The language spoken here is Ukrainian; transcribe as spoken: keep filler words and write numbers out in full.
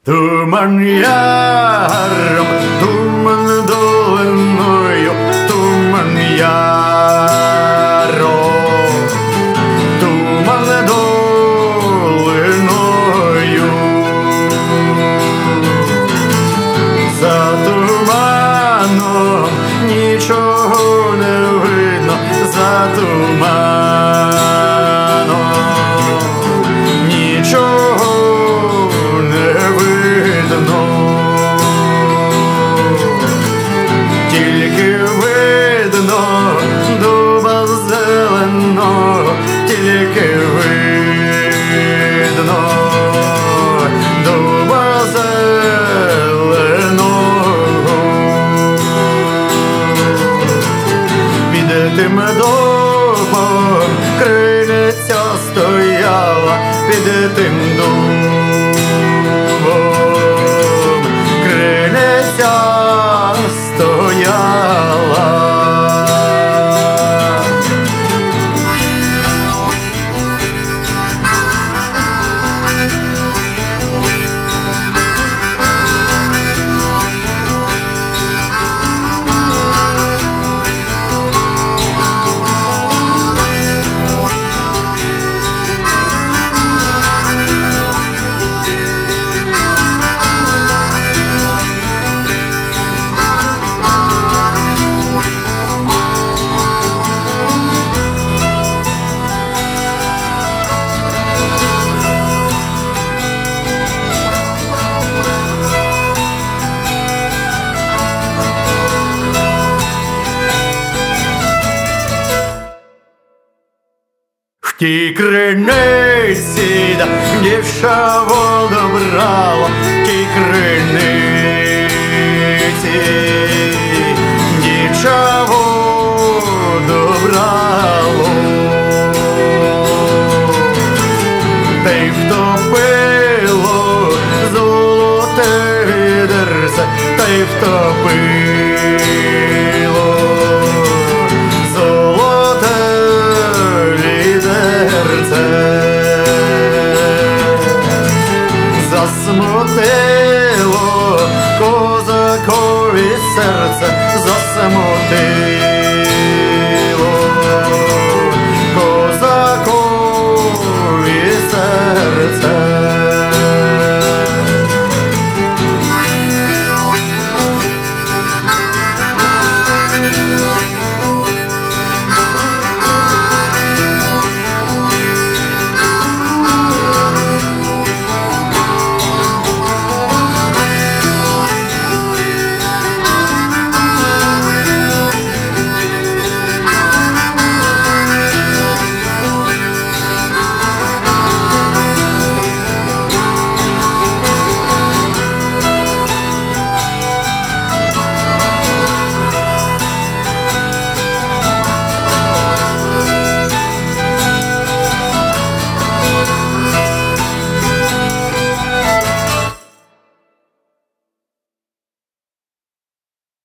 Туман яром, туман долиною, туман яром, туман долиною. За туманом нічого не видно, за туманом нічого не видно. Тільки видно дуба зеленого, тільки видно дуба зеленого. Під тим дубом криниця стояла, під тим дубом криниця стояла. В тій криниці, да дівча воду брала, в тій криниці дівча воду брало, та й втопило золоте відерце, та й втопило золоте відерце. Засмутило козакові серце, засмутило